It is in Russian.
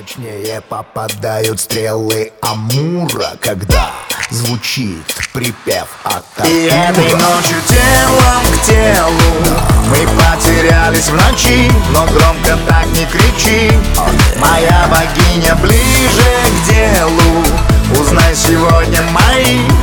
Точнее попадают стрелы Амура, когда звучит припев от И этой ночью телом к телу мы потерялись в ночи, но громко так не кричи. Моя богиня ближе к делу, узнай сегодня мои